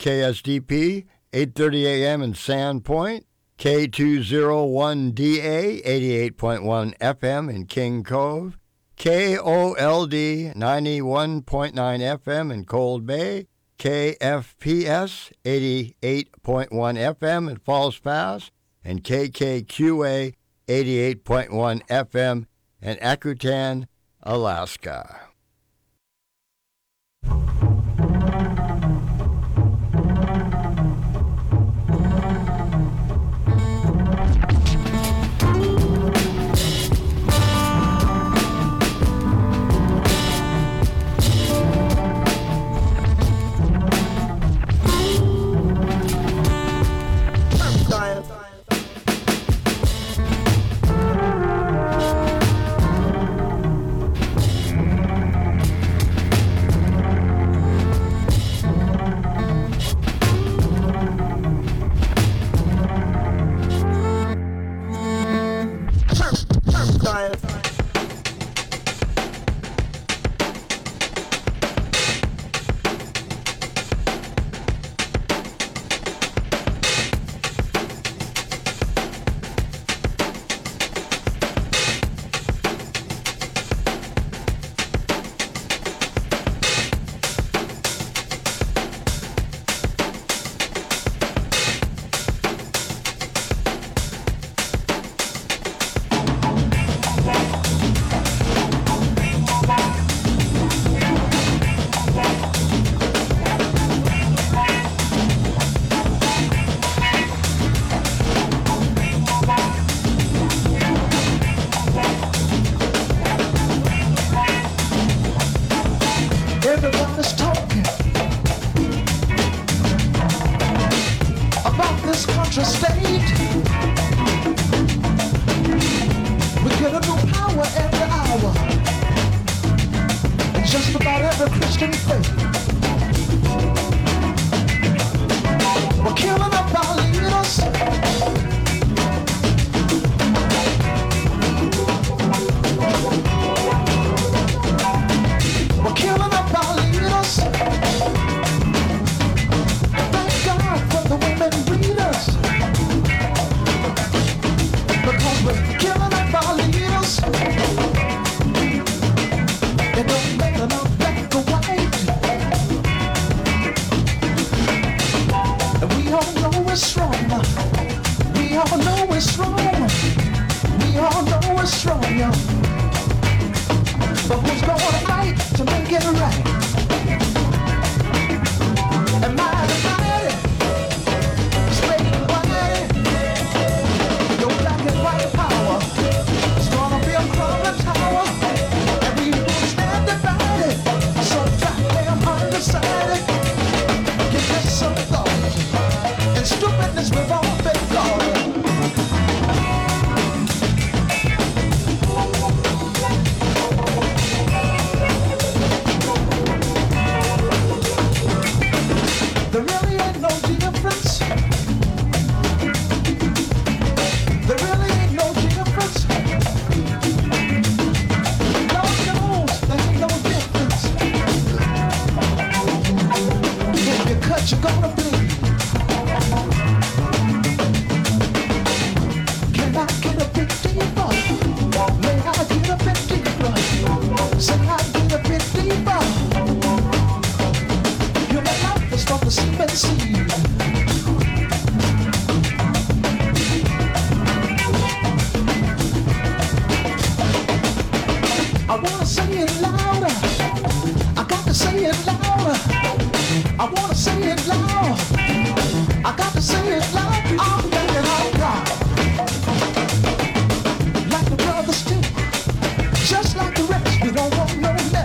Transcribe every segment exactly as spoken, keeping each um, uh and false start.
K S D P, eight thirty A M in Sandpoint, K two oh one D A, eighty-eight point one F M in King Cove, K O L D, ninety-one point nine F M in Cold Bay, K F P S, eighty-eight point one F M in Falls Pass, and K K Q A, eighty-eight point one F M in Akutan, Alaska.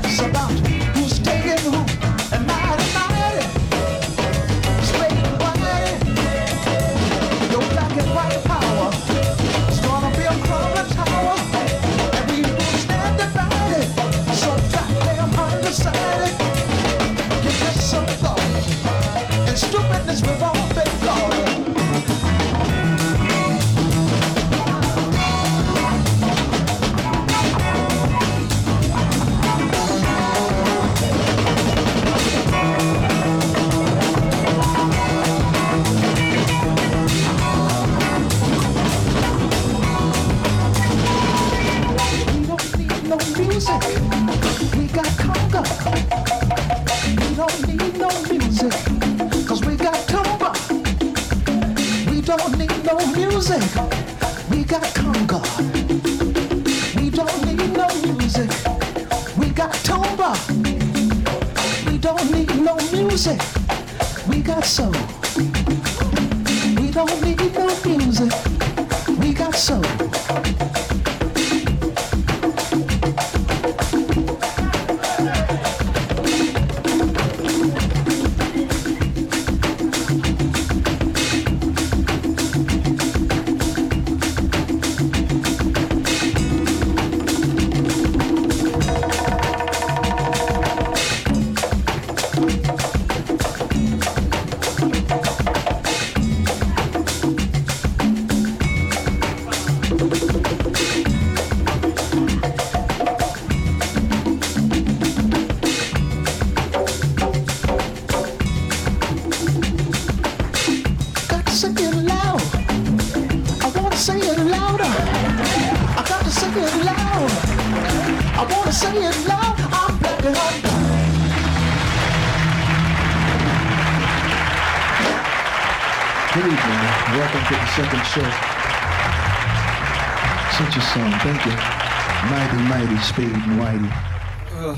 Who's taking who? And mighty, mighty, straight and wide. don't need no music, cause we got tuba. We don't need no music, we got conga. We don't need no music, we got tuba. We don't need no music, we got soul. We don't need no music, we got soul. Second show. Such a song, thank you. Mighty, mighty, Spade and Whitey. Uh.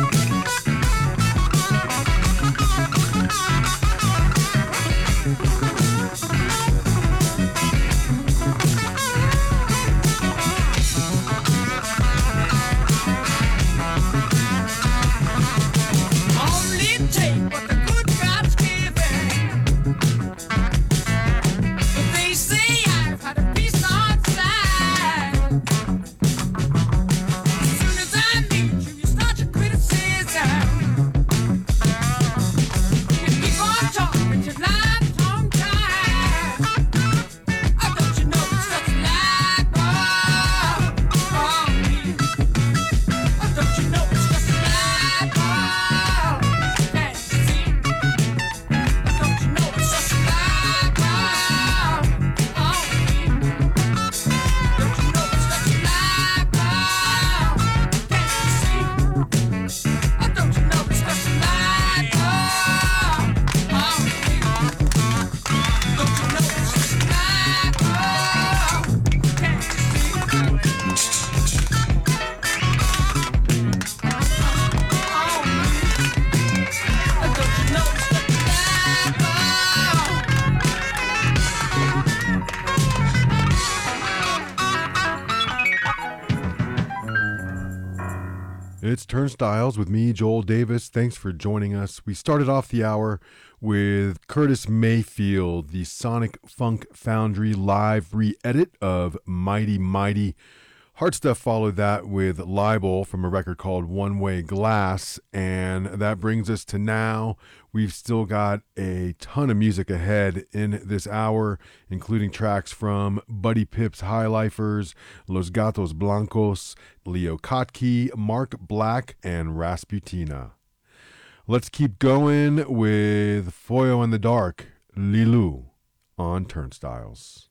Thank you. It's Turnstiles with me, Joel Davis. Thanks for joining us. We started off the hour with Curtis Mayfield, the Sonic Funk Foundry live re-edit of Mighty Mighty. Hard Stuff followed that with Libel from a record called One Way Glass, and that brings us to now. We've still got a ton of music ahead in this hour, including tracks from Buddy Pip's High Lifers, Los Gatos Blancos, Leo Kottke, Mark Black, and Rasputina. Let's keep going with Foyo in the Dark, Lilu, on Turnstiles.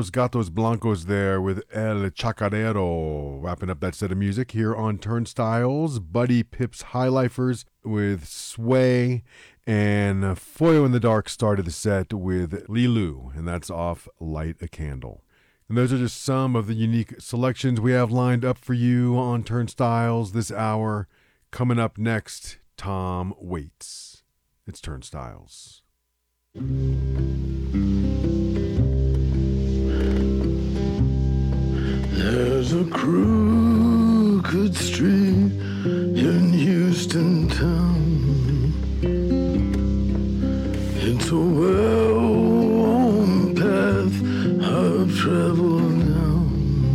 Los Gatos Blancos there with El Chacarero. Wrapping up that set of music here on Turnstiles. Buddy Pip's Highlifers with Sway. And Foyo in the Dark started the set with Lilu, and that's off Light a Candle. And those are just some of the unique selections we have lined up for you on Turnstiles this hour. Coming up next, Tom Waits. It's Turnstiles. There's a crooked street in Houston town. It's a well-worn path I've traveled down.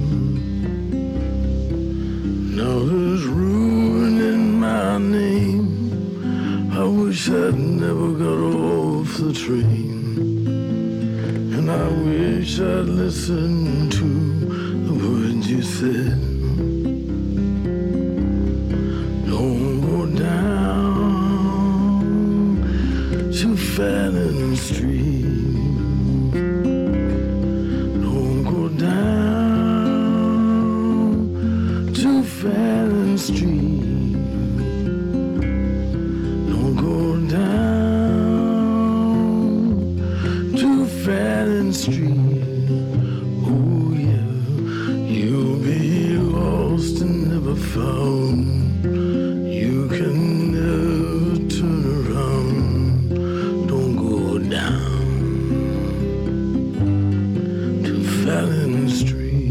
Now there's ruin in my name. I wish I'd never got off the train. And I wish I'd listened to the words you said. Don't go down to Fannin Street. Don't go down to Fannin Street. Don't go down to Fannin Street. Oh yeah, you'll be lost and never found. You can never turn around. Don't go down to Fannin Street.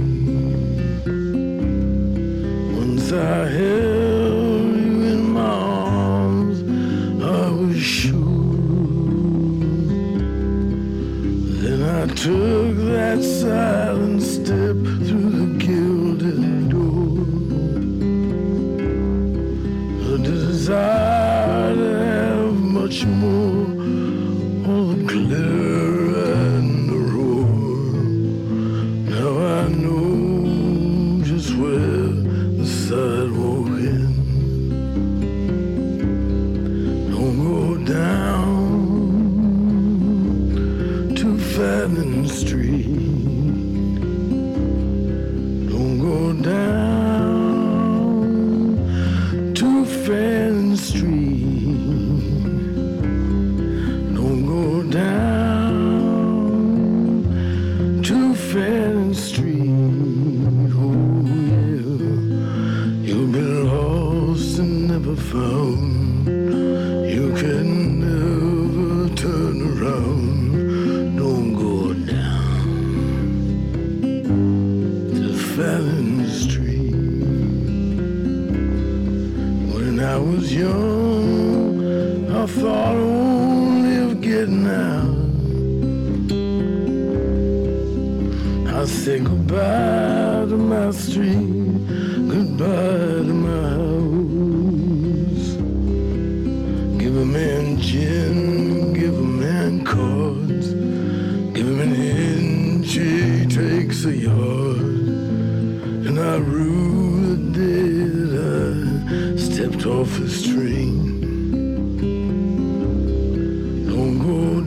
Once I held you in my arms, I was sure. Then I took that silent step through the gilded door. The desire to have much more, all the glitter and the roar. Now I know just where the sidewalk ends. Don't go down to Fannin Street. Don't go down to Fannin Street. Don't go down to Fannin Street. Oh yeah, you'll be lost and never found. You can never turn around. Don't go down to Fannin Street. When I was young, I thought only of getting out. I say goodbye to my street, goodbye to my house. Give a man gin, give a man cards, give him an inch, he takes a yard. And I rue the day that I stepped off his train. Don't go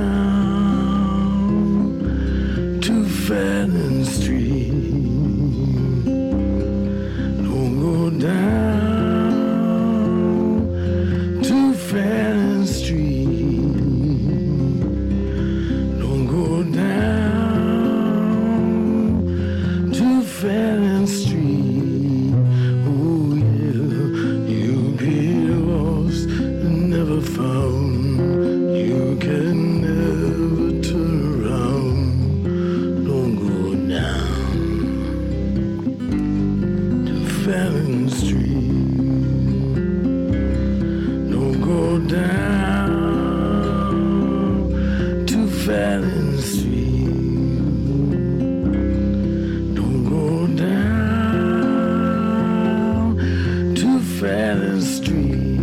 down to Fannin Street. Don't go down to Fannin Street. Don't go down to Fannin Street. Oh yeah, you'll be lost and never found. You can never turn around. Don't go down to Fannin Street. Don't go down to Fannin Street. Don't go down to Fannin Street.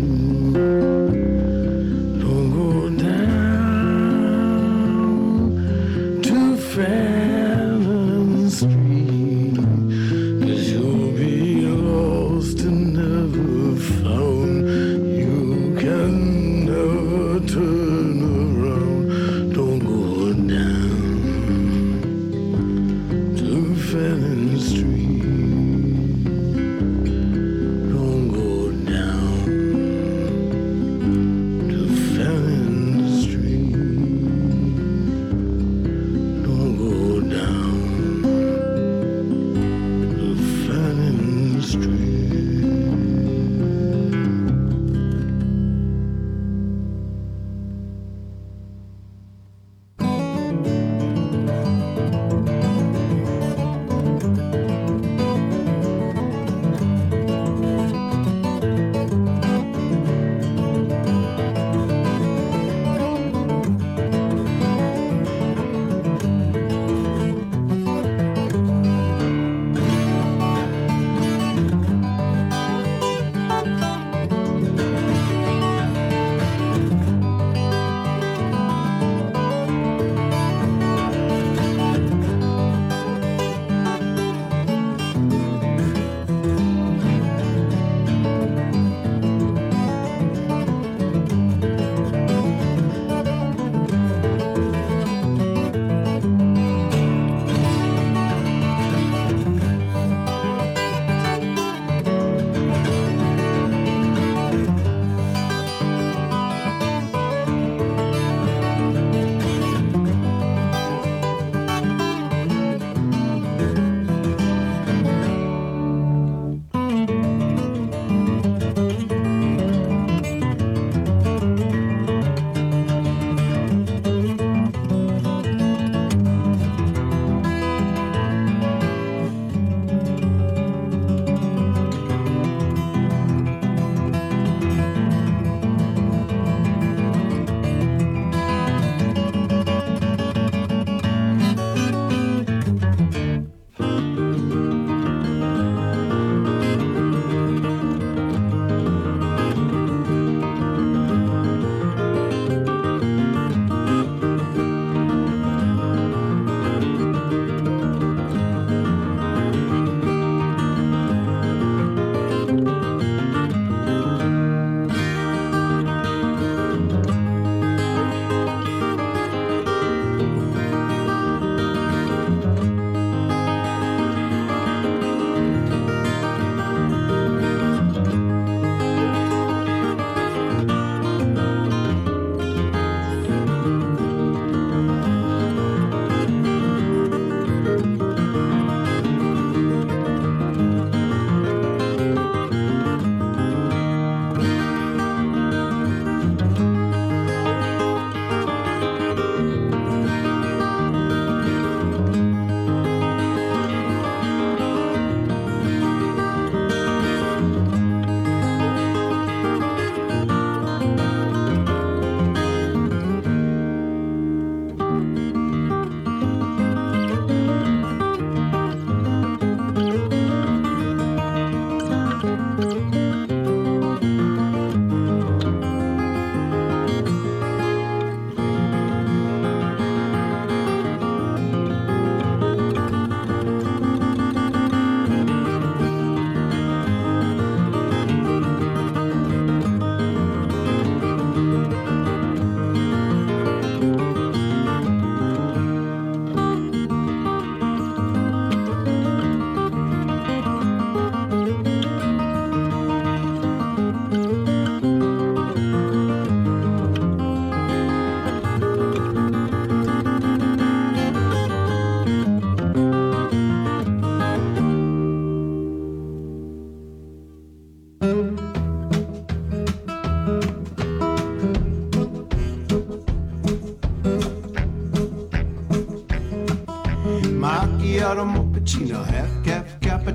Don't go down to Fannin Street. 'Cause you'll be lost and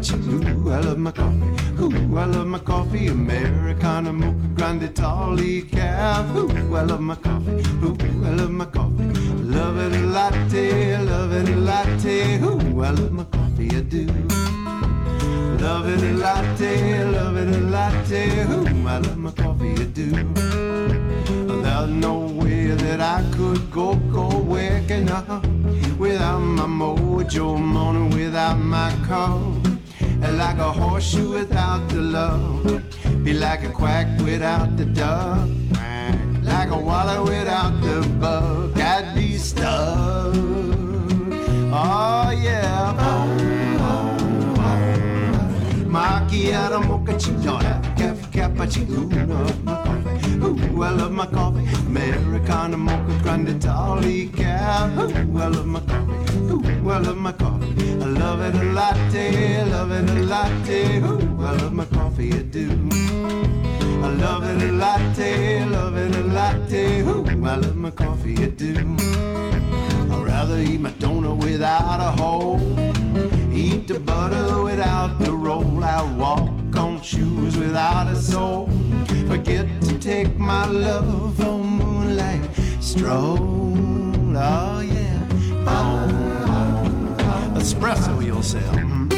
cappuccino. Ooh, I love my coffee. Ooh, I love my coffee. Americano, mocha, grande, tall, decaf. Ooh, I love my coffee. Ooh, I love my coffee. Love it a latte, love it a latte. Ooh, I love my coffee, I do. Love it a latte, love it a latte. Ooh, I love my coffee, I do. There's no way that I could go, go waking up without my mojo morning, without my car. Like a horseshoe without the love, be like a quack without the duck, like a wallet without the bug. I'd be stuck. Oh yeah. Oh, oh, oh. Macchiato, mochaccino, caffè, cappuccino. Love my coffee. Ooh, I love my coffee. Americano, mocha, grande, tall, decaf. Ooh, I love my coffee. Ooh, I love my coffee. I love it a latte, love it a latte. Ooh, I love my coffee, I do. I love it a latte, love it a latte. Ooh, I love my coffee, I do. I'd rather eat my donut without a hole, eat the butter without the roll. I walk on shoes without a sole, forget to take my love on moonlight stroll. Oh yeah, oh, oh, oh. Espresso yourself.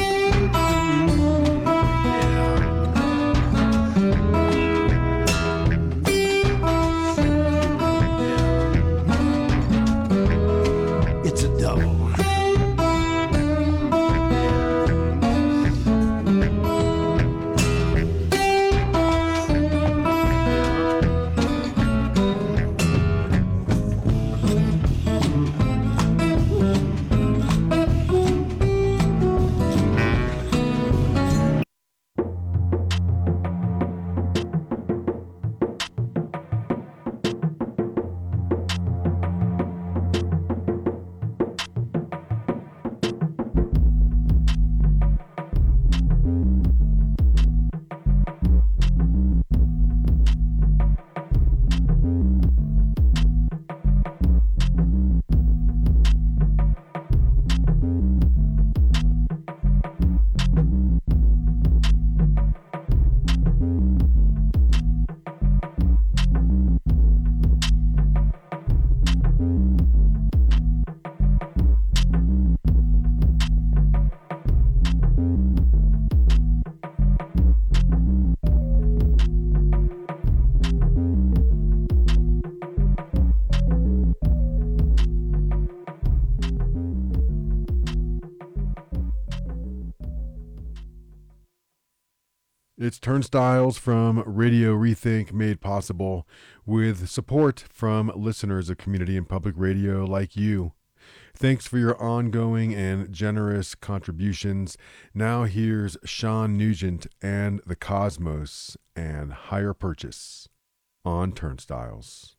It's a double. It's Turnstiles from Radio Rethink, made possible with support from listeners of community and public radio like you. Thanks for your ongoing and generous contributions. Now here's Sean Nugent and the Cosmos and Higher Purchase on Turnstiles.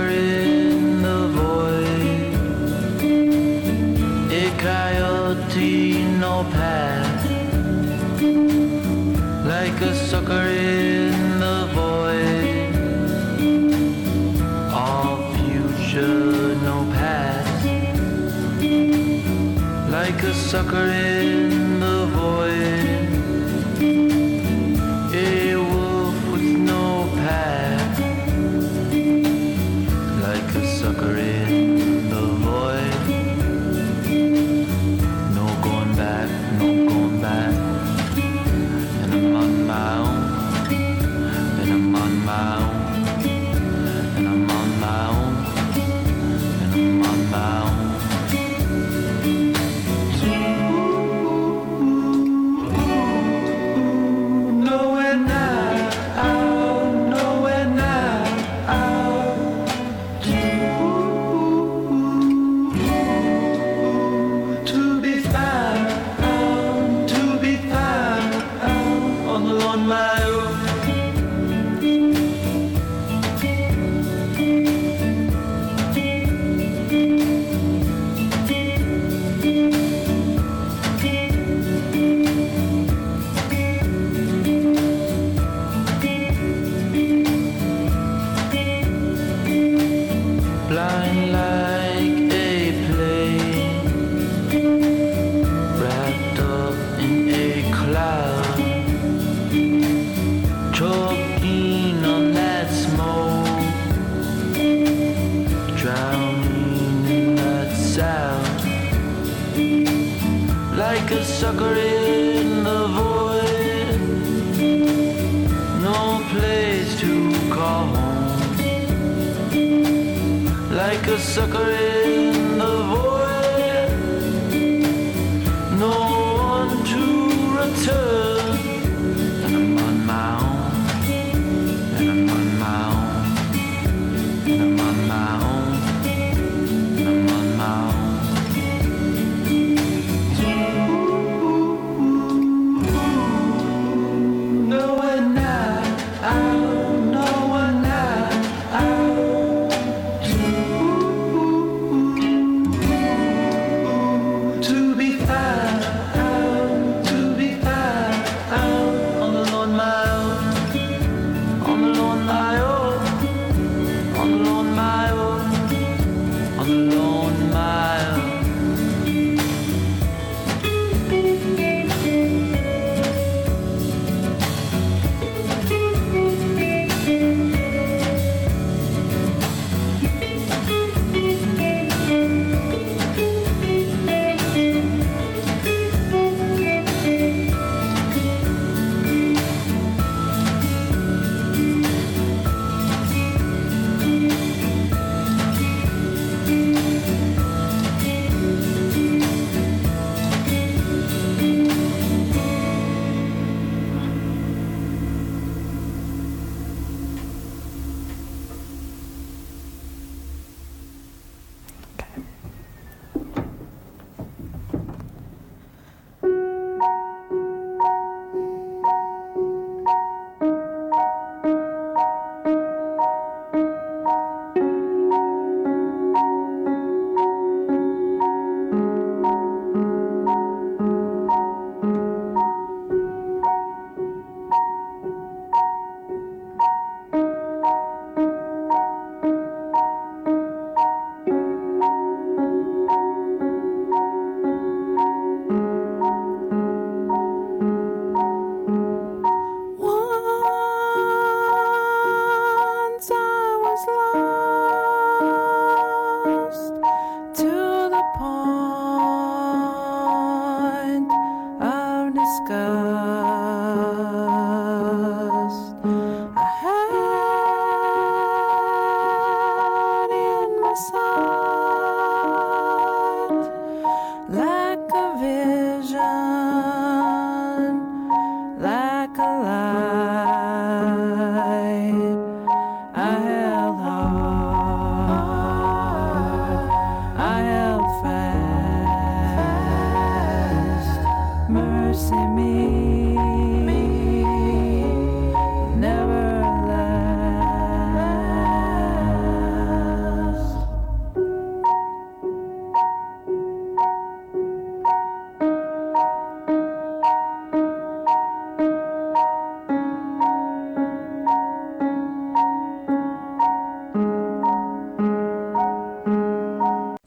sucker in the void, a coyote no path, like a sucker in the void, all future no past, like a sucker in the void, a wolf with no path, like a sucker in the void, no going back, no going back, and I'm on my own, and I'm on my own, and I'm on my own, and I'm on my own. Nowhere now, nowhere now, to be found, to be found on the on my own. Blind like a plane, wrapped up in a cloud, choking on that smoke, drowning in that sound, like a sucker in the void, no place to call home. Like a sucker in the void, no one to return, and I'm on my own, and I'm on my own, and I'm on my own, and I'm on my own. Nowhere now, nowhere now,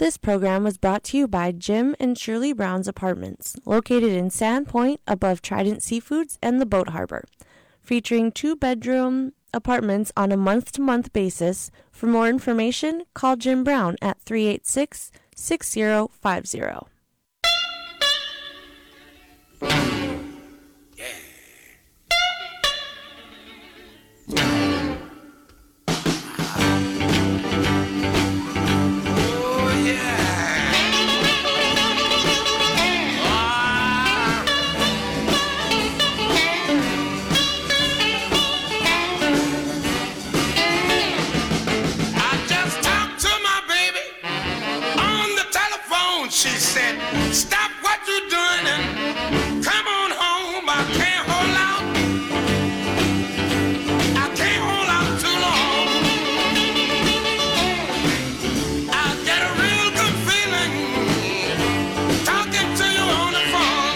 This program was brought to you by Jim and Shirley Brown's Apartments, located in Sandpoint above Trident Seafoods and the Boat Harbor, featuring two-bedroom apartments on a month-to-month basis. For more information, call Jim Brown at three eight six, six zero five zero. She said, stop what you're doing and come on home. I can't hold out. I can't hold out too long. I get a real good feeling talking to you on the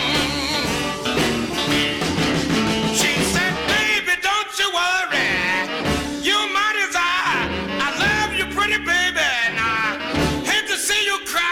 phone. She said, baby, don't you worry. You might as I. I love you, pretty baby, and I hate to see you cry.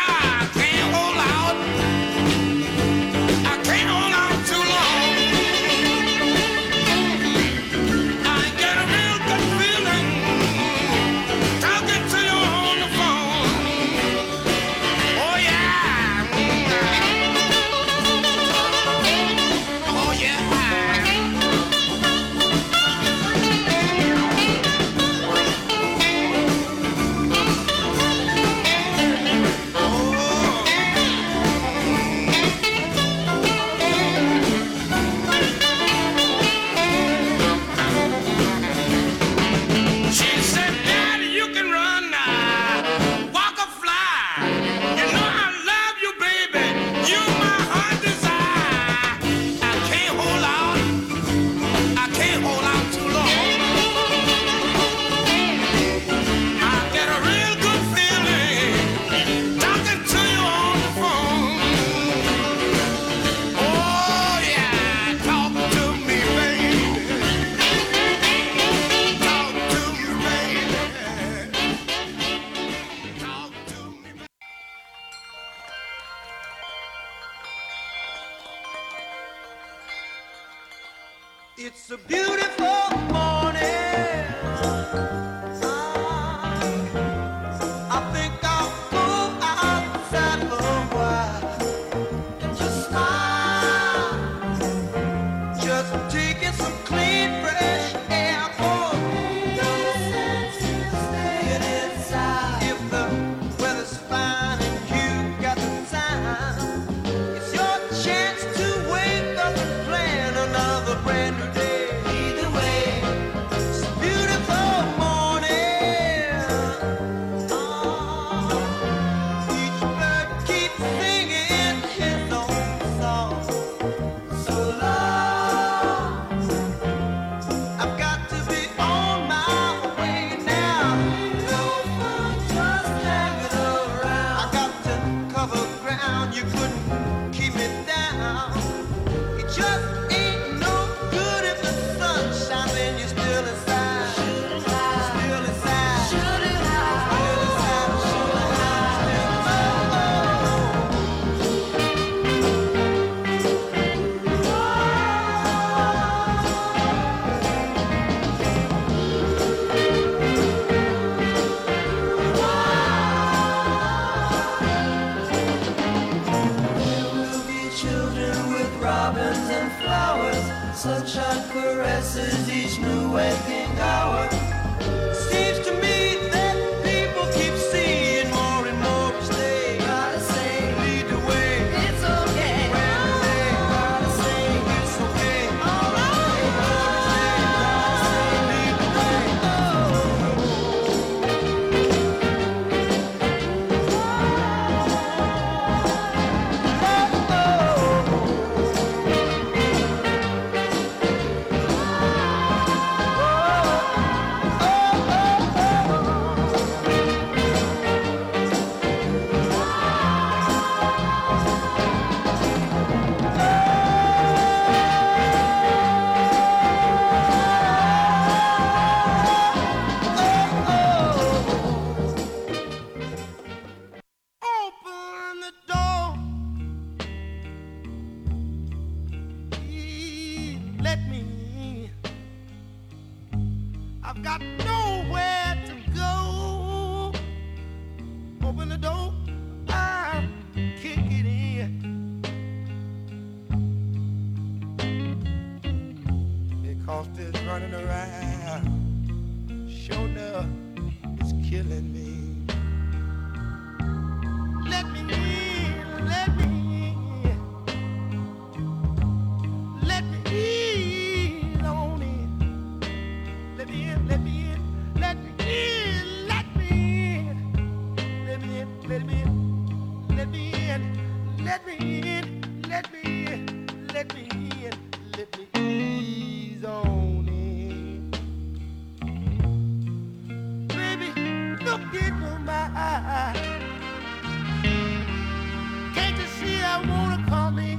It's a beautiful morning. I think I'll go outside for a while and just smile. Just taking some clean, fresh air. Oh, no sense in staying inside. If the weather's fine and you got the time, it's your chance to wake up and plan another brand new day. Sunshine caresses each new waking hour. Seems to me that people keep seeing more and more each day. Gotta say, lead the way. It's okay. When they gotta say, it's okay. All right. Gotta say, lead the way. Oh. let me in, let me in, let me in, let me ease on in. Baby, look into my eyes. Can't you see I wanna come in?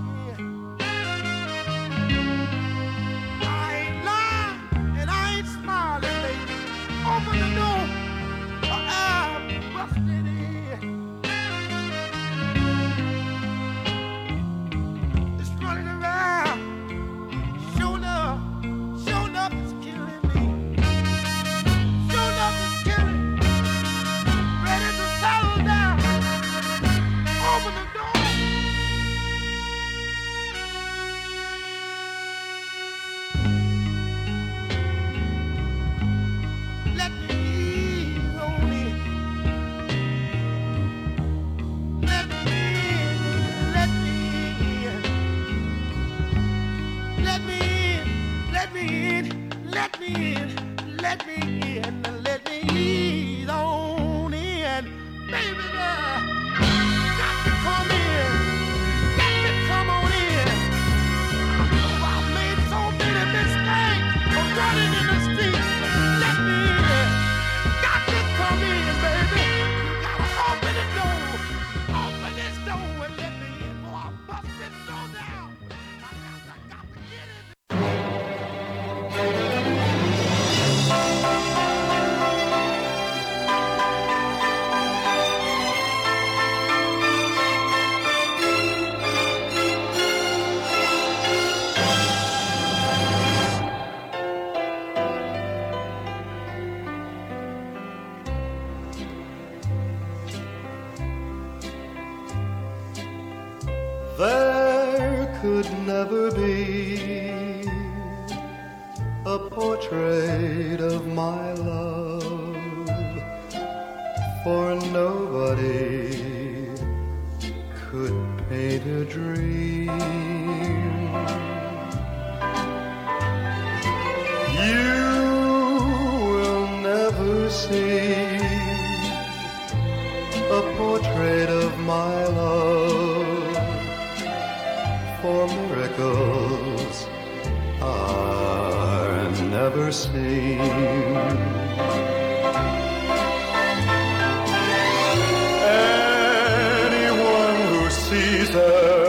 I ain't lying and I ain't smiling, baby. Open the door or I'm busted in. It's running around. Sure enough, sure enough, it's killing me. Sure enough, it's killing me. Ready to settle down. Open the door. Let me ease on in. Let me in. Let me in. Let me in. Let me in. Let me in. Let me in. Let me ease on in. Baby, now, got to come in. Got to come on in. Oh, I've made so many mistakes of running in the street. Let me in. Got to come in, baby. You gotta open the door. Open this door and let me in. Boy, I'll bust this door down. I got to, got to get in. There could never be a portrait of my love, for nobody could paint a dream. You will never see a portrait of my love, for miracles are never seen. Anyone who sees her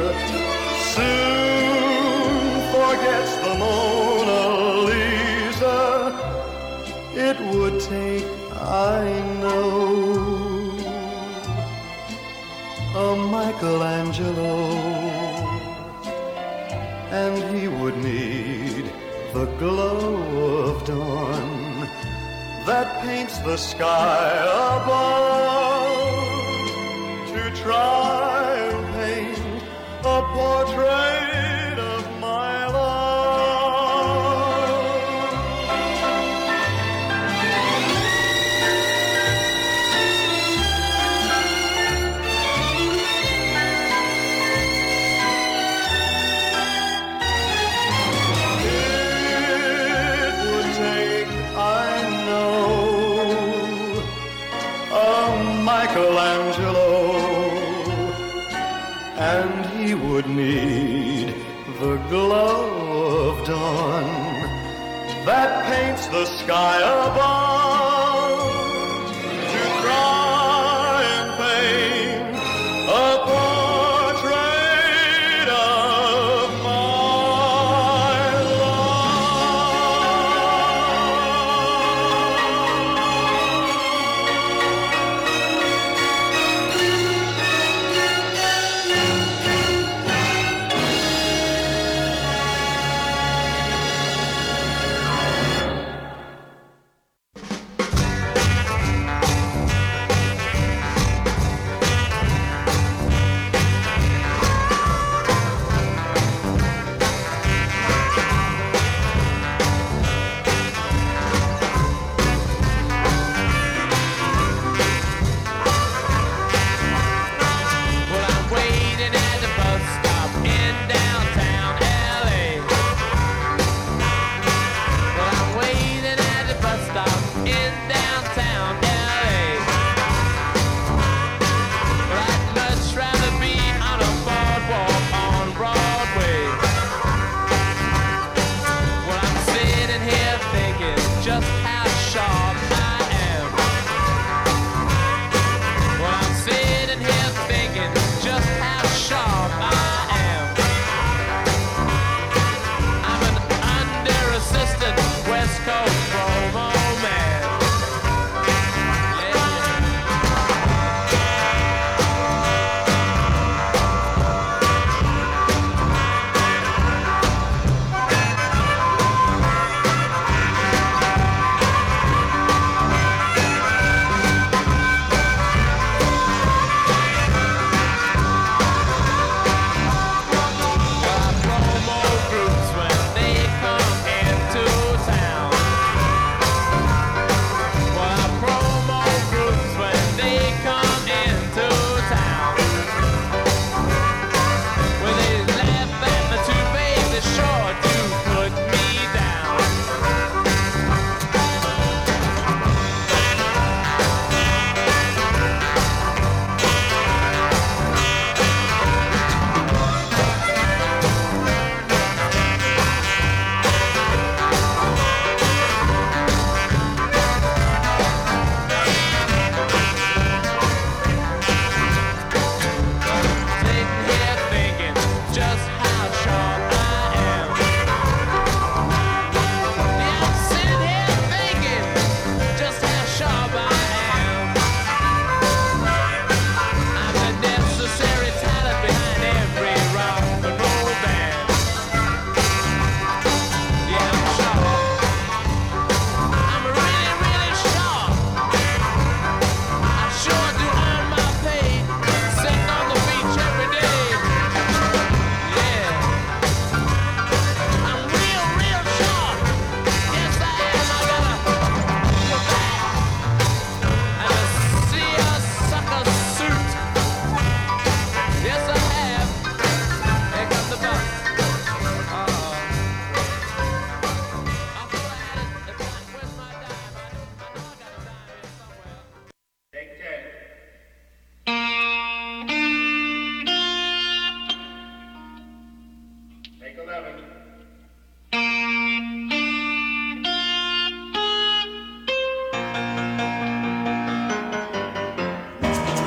soon forgets the Mona Lisa. It would take, I know, a Michelangelo, and he would need the glow of dawn that paints the sky above to try and paint a portrait of my Michelangelo, and he would need the glow of dawn that paints the sky above to try and paint a portrait of my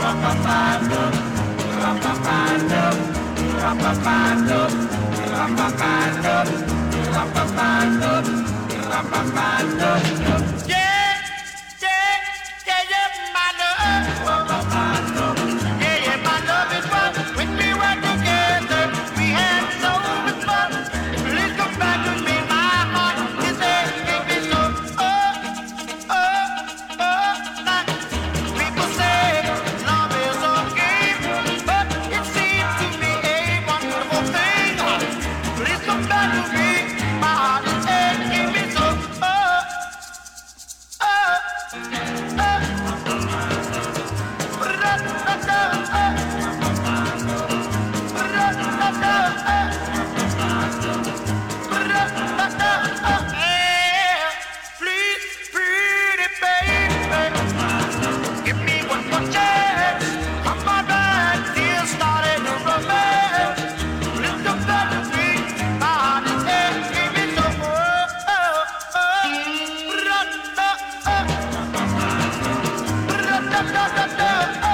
Da, da, da, da.